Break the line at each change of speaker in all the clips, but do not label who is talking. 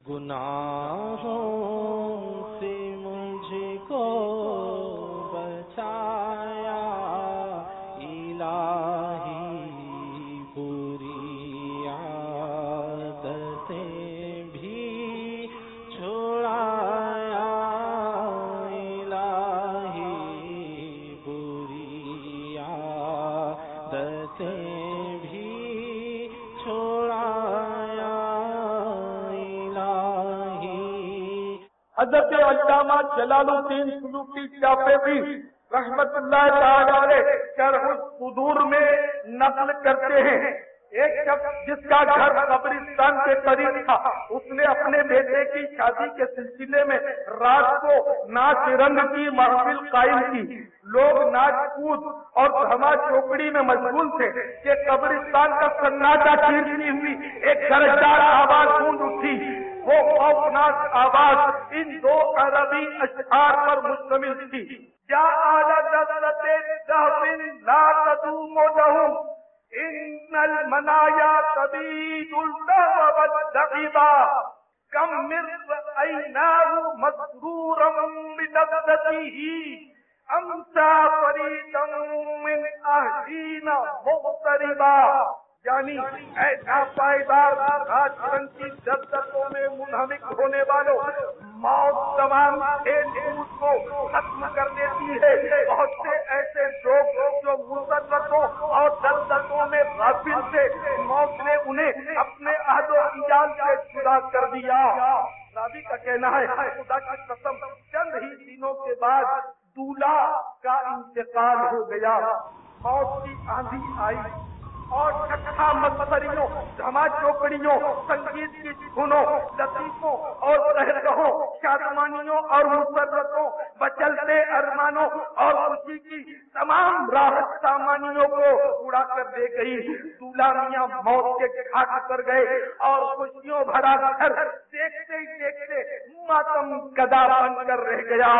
گناہوں سے مجھ کو بچایا الہی، بری عادتیں بھی چھڑایا الہی، بری عادتیں بھی چھڑایا
حضرت علامہ جلال الدین سلوکی شافعی رحمت اللہ تعالی علیہ شرح الصدور میں نقل کرتے ہیں، ایک شخص جس کا گھر قبرستان کے قریب تھا، اس نے اپنے بیٹے کی شادی کے سلسلے میں رات کو ناچ رنگ کی محفل قائم کی۔ لوگ ناچ کود اور دھما چوکڑی میں مشغول تھے کہ قبرستان کا سناٹا چیرتی ہوئی ایک گرجدار آواز گونج اٹھی۔ وہ خوفناک آواز ان دو عربی اشعار پر مشتمل تھی: یا آل لذت ذهب لا تدوم لهم ان المنایا تبید اللهو واللعبا کم من رأیناه مسرورا بلذته امسا فریدا من اهلینا مغتربا، یعنی اے ناپائیدار راج رنگ کی لذتوں میں منہمک ہونے والوں، موت تمام کھیل کود کو ختم کر دیتی ہے۔ بہت سے ایسے لوگ جو مسرتوں اور لذتوں میں غافل تھے، موت نے انہیں اپنے اہل و عیال سے جدا کر دیا۔ راوی کا کہنا ہے خدا کی قسم چند ہی دنوں کے بعد دولہا کا انتقال ہو گیا۔ موت کی آندھی آئی اور چھٹا مسخریوں، دھما چوکڑیوں، سنگیت کی دھنوں، لطیفوں اور قہقہوں، شادمانیوں اور مسرتوں، بچلتے ارمانوں اور خوشی کی تمام راحت سامانیوں کو اڑا کر دے گئی۔ دولہا میاں موت کے گھاٹ پر گئے اور خوشیوں بھرا گھر دیکھتے ہی دیکھتے ماتم کدا بن کر رہ گیا۔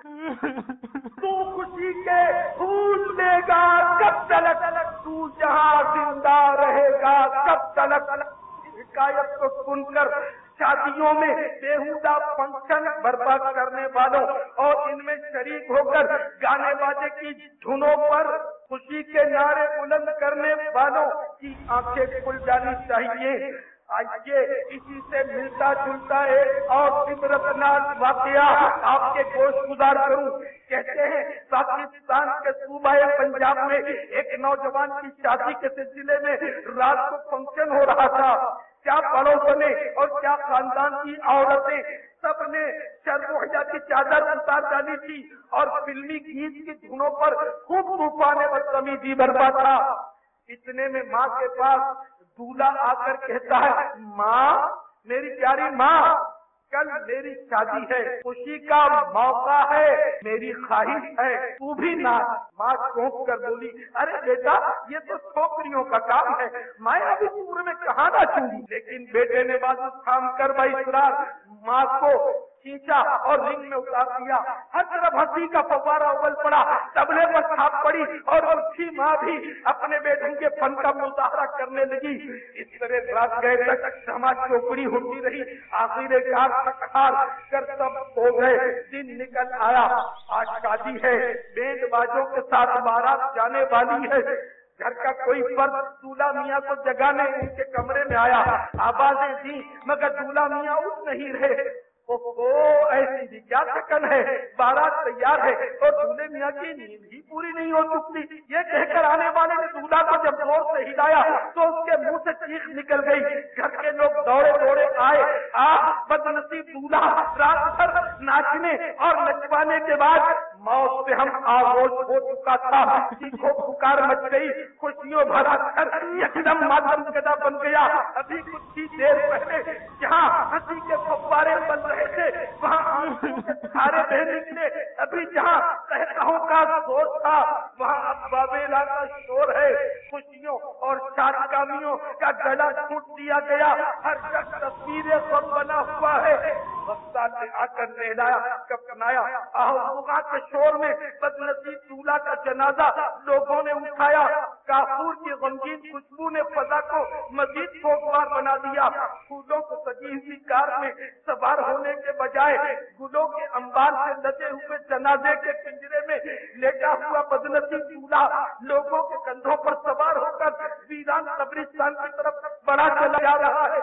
تو خوشی کے پھول دے گا کب تلک، تو جہاں زندہ رہے گا کب تلک۔ حکایت کو سن کر شادیوں میں بےہودہ فنکشن برپا کرنے والوں اور ان میں شریک ہو کر گانے باجے کی دھنوں پر خوشی کے نعرے بلند کرنے والوں کی آنکھیں کھل جانی چاہیے۔ آئیے اسی سے ملتا جلتا ایک اور عبرتناک واقعہ آپ کے گوش گزار کروں۔ کہتے ہیں پاکستان کے صوبہ پنجاب میں ایک نوجوان کی شادی کے سلسلے میں رات کو فنکشن ہو رہا تھا۔ کیا پڑوسنے اور کیا خاندان کی عورتیں سب نے شرموحیا کی چادر اتار ڈالی تھی اور فلمی گیت کی دھنوں پر خوب طوفان بدتمیزی برپا تھا۔ اتنے میں ماں کے پاس دولہا آ کر کہتا ہے، ماں، میری پیاری ماں، کل میری شادی ہے، خوشی کا موقع ہے، میری خواہش ہے تو بھی ناچ۔ ماں چونک کر بولی، ارے بیٹا یہ تو چھوکریوں کا کام ہے، میں ابھی عمر میں کہاں ناچوں گی۔ لیکن بیٹے نے بازو تھام کر بااصرار ماں کو کھینچا اور رنگ میں اتار دیا۔ ہر طرف ہنسی کا فوارہ اول پڑا، تبلے پر چھاپ پڑی اور اسی ماں بھی اپنے بیٹوں کے فن کا مظاہرہ کرنے لگی۔ اس طرح رات گئے تک سما چوکڑی ہوتی رہی، آخر کار تک ہار کر سب ہو گئے۔ دن نکل آیا، آج شادی ہے، بینڈ باجوں کے ساتھ بارات جانے والی ہے۔ گھر کا کوئی فرد دولہا میاں کو جگانے ان کے کمرے میں آیا، آوازیں دی مگر دولہا میاں اٹھ نہیں رہے۔ ایسی بھی کیا شکل ہے، بارات تیار ہے اور دولہے میاں کی نیند ہی پوری نہیں ہو سکتی۔ یہ کہہ کر آنے والے نے دولہا کو جب زور سے ہلایا تو اس کے منہ سے چیخ نکل گئی۔ گھر کے لوگ دوڑے دوڑے آئے۔ بدنصیب دولہا رات بھر ناچنے اور نچوانے کے بعد موت سے ہم آغوش ہو چکا تھا۔ چیخو پکار مچ گئی، خوشیوں بھرا گھر ایک دم ماتم کدا بن گیا۔ ابھی کچھ ہی دیر پہلے جہاں ہنسی کے فوارے بن رہے تھے وہاں آنسو کے دھارے بہ نکلے۔ ابھی جہاں قہقہوں کا زور تھا وہاں اب بابیلا کا شور ہے۔ خوشیوں اور شادکامیوں کا گلا گھونٹ دیا گیا، ہر شخص تصویریں سب بنا ہوا ہے۔ وقت نے آ کر نہلایا کفنایا، آہو کے شور میں بدنصیب دولہا کا جنازہ لوگوں نے اٹھایا۔ کافور کی غمگین خوشبو نے فضا کو مزید خوشگوار بنا دیا. پھولوں کو سجی ہوئی کار میں سوار ہونے کے بجائے گلوں کے انبار سے لدے ہوئے جنازے کے پنجرے میں لیٹا ہوا بدنصیب دولہا لوگوں کے کندھوں پر سوار ہو کر ویران قبرستان کی طرف بڑا چلا جا رہا ہے.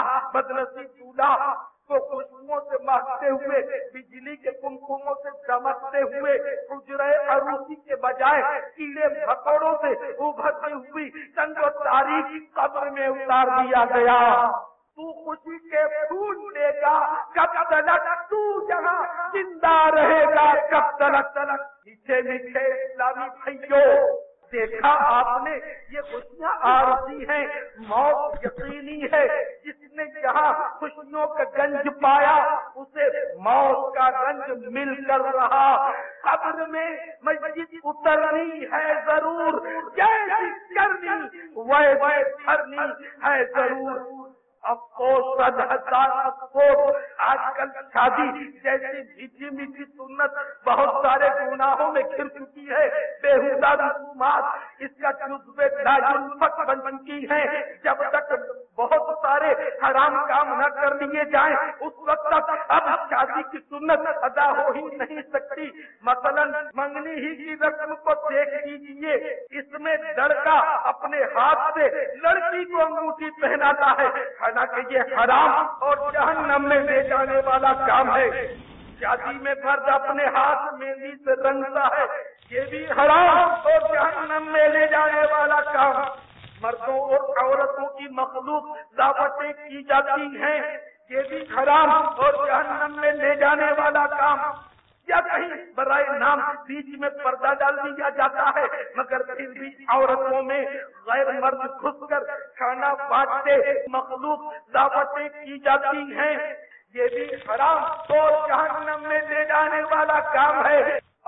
بدنصیب دولہا کو خوشبوؤں سے مہکتے ہوئے, بجلی کے کمکموں سے چمکتے ہوئے, حجرہ عروسی کے بجائے کیڑے مکوڑوں سے ابھرتی ہوئی تنگ و تاریخ قبر میں اتار دیا گیا. تو خوشی کے پھول لے گا کب تلک, تو جہاں زندہ رہے گا کب تلک. میٹھے میٹھے اسلامی بھائیوں, دیکھا آپ نے یہ خوشیاں عارضی ہیں, موت یقینی ہے. جس نے یہاں خوشیوں کا گنج پایا اسے موت کا گنج مل کر رہا. قبر میں مسجد اترنی ہے ضرور, جیسی کرنی ویسے بھرنی ہے ضرور. افسوس, 100,000 افسوس, آج کل شادی جیسی میٹھی میٹھی سنت بہت سارے گناہوں میں گر چکی ہے. بےہودہ رسومات اس کا جزو ناجنفق بن چکی ہے. جب تک بہت سارے حرام کام نہ کر لیے جائیں اس وقت تک اب شادی کی سنت ادا ہو ہی نہیں سکتی. مثلا منگنی ہی کی رسم کو دیکھ لیجیے, اس میں لڑکا اپنے ہاتھ سے لڑکی کو انگوٹھی پہناتا ہے, حالانکہ یہ حرام اور جہنم میں لے جانے والا کام ہے. شادی میں مرد اپنے ہاتھ مہندی سے رنگتا ہے, یہ بھی حرام اور جہنم میں لے جانے والا کام. مردوں اور عورتوں کی مخلوق دعوتیں کی جاتی ہیں, یہ بھی حرام اور جہنم میں لے جانے والا کام. یا کہیں برائے نام بیچ میں پردہ ڈال دیا جاتا ہے, مگر پھر بھی عورتوں میں غیر مرد گھس کر کھانا بانٹتے مخلوق دعوتیں کی جاتی ہیں, یہ بھی حرام اور جہنم میں لے جانے والا کام ہے.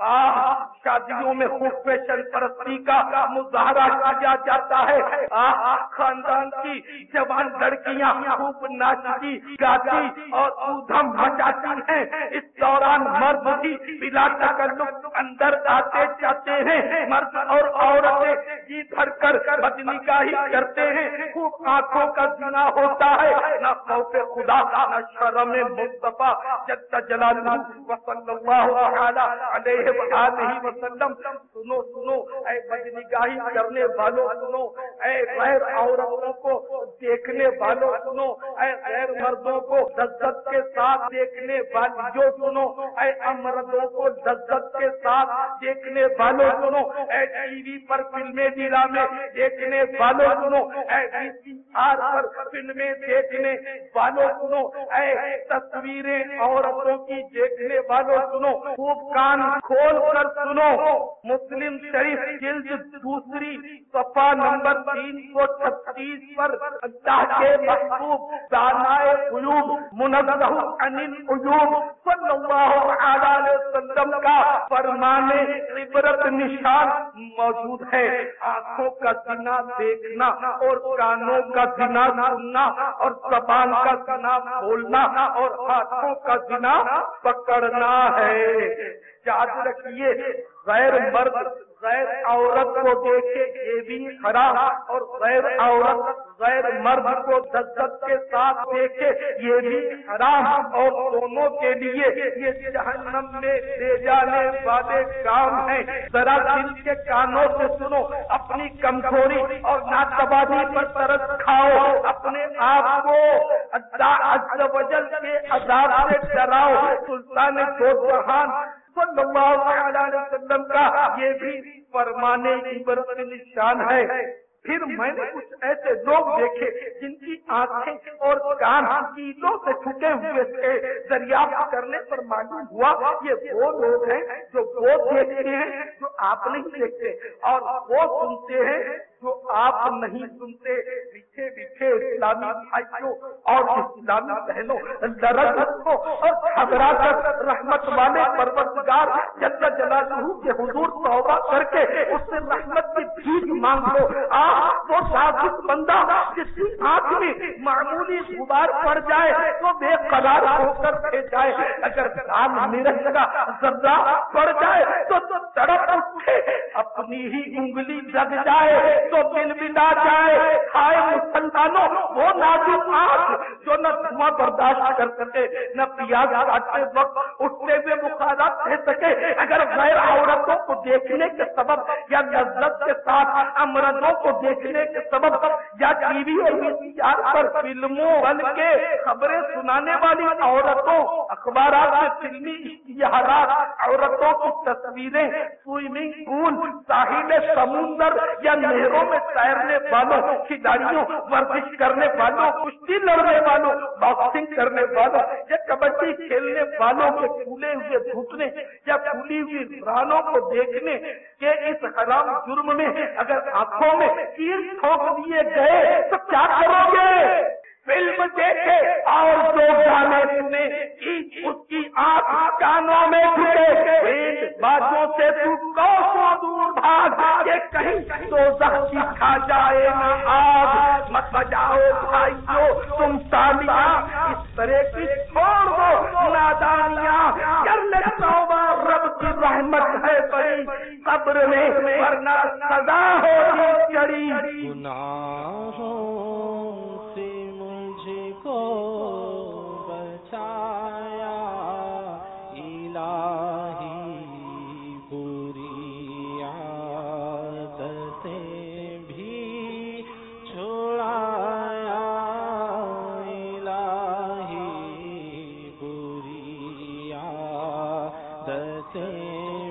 شادیوں میں خوب فیشن پرستی کا مظاہرہ کیا جاتا ہے. خاندان کی جوان لڑکیاں خوب ناچتی گاتی اور ادھم مچاتی ہیں. اس دوران مرد بھی بلا تکلف اندر آتے جاتے ہیں. مرد اور عورتیں جی بھر کر بدنگاہی کرتے ہیں. خوب آنکھوں کا زنا ہوتا ہے. نہ خوف خدا نہ شرم مصطفیٰ جل جلالہ صلی اللہ علیہ وآلہ وسلم. سنو سنو اے بدنگاہی کرنے والوں, سنو اے غیر عورتوں کو دیکھنے والوں, سنو اے غیر مردوں کو لذت کے ساتھ دیکھنے والیوں, سنو اے امردوں کو لذت کے ساتھ دیکھنے والوں, سنو اے ٹی وی پر فلمیں ڈرامے دیکھنے والوں, سنو اے VCR پر فلمیں دیکھنے والوں, سنو اے تصویریں عورتوں کی دیکھنے والوں, سنو خوب کان کھول کر سنو. مسلم شریف جلد 2 صفحہ نمبر 336 پر اللہ کے محبوب دانائے غیوب منزہ عن العیوب صلی اللہ علیہ وسلم کا فرمانے عبرت نشان موجود ہے. آنکھوں کا زنا دیکھنا اور کانوں کا زنا سننا اور زبان کا زنا بولنا اور ہاتھوں کا زنا پکڑنا ہے. یاد رکھیے, غیر مرد غیر عورت کو دیکھے یہ بھی حرام, اور غیر عورت غیر مرد کو لذت کے ساتھ دیکھے یہ بھی حرام, اور دونوں کے لیے یہ جہنم میں لے جانے والے کام ہیں. ذرا دل کے کانوں سے سنو, اپنی کمزوری اور ناتوانی پر ترس کھاؤ, اپنے آپ کو اللہ عز و جل کے عذاب سے ڈراؤ. سلطان دو جہان صلی اللہ علیہ وسلم کا یہ بھی فرمانے عبرت نشان ہے. پھر میں نے کچھ ایسے لوگ دیکھے جن کی آنکھیں اور کان کیلوں سے چھٹے ہوئے تھے. دریافت کرنے پر معلوم ہوا یہ وہ لوگ ہیں جو وہ دیکھتے ہیں جو آپ نہیں دیکھتے, اور وہ سنتے ہیں جو آپ نہیں سنتے. میٹھے میٹھے اسلامی بھائیوں اور اسلامی بہنوں, درد کو اور گھبرا کر رحمت والے پروردگار جل جلالہ کے حضور توبہ کر کے اس سے رحمت کی بھیک مانگ لو. وہ نازک بندہ جس کی آنکھ میں معمولی غبار پڑ جائے تو بے قرار ہو کر رہ جائے، اگر لال مرچ کا ذرہ پڑ جائے تو تڑپ اٹھے، اپنی ہی انگلی لگ جائے تو دل بلا جائے۔ ہائے مسلمانوں، وہ نازک آنکھ جو نہ دھواں برداشت کر سکے، نہ پیاز کاٹتے وقت اٹھتے ہوئے بخارات رہ سکے، اگر غیر عورتوں کو دیکھنے کے سبب یا لذت کے ساتھ امردوں کو دیکھنے کے سبب یا ٹی وی اور VCR پر فلموں بلکہ خبریں سنانے والی عورتوں، اخبارات میں فلمی اشتہارات، عورتوں کی تصویریں، سوئمنگ پول، ساحل سمندر یا نہروں میں تیرنے والوں، کھلاڑیوں، ورزش کرنے والوں، کشتی لڑنے والوں، باکسنگ کرنے والوں یا کبڈی کھیلنے والوں کے پھولے ہوئے گھٹنے یا پھولی ہوئی رانوں کو دیکھنے کے اس حرام جرم میں اگر آنکھوں میں تیر ٹھوک دیے گئے تو کیا کرو گے؟ فلم دیکھے اور جو گانے سنے اس کی آنکھ کانوں میں ڈھکے، بازوں سے تو کوسوں دور بھاگ، یہ کہیں دوزخ کی کھا جائے نہ آگ۔ مت بجاؤ بھائیو تم تالیاں، اس طرح کی چھوڑ دو نادانیاں، کر لے توبہ، رب کی رحمت ہے بڑی قبر میں، ورنہ سزا ہوگی چڑی۔
گناہوں سے مجھ کو بچایا الہی، بری عادتیں بھی چھڑایا الہی، بری عادتیں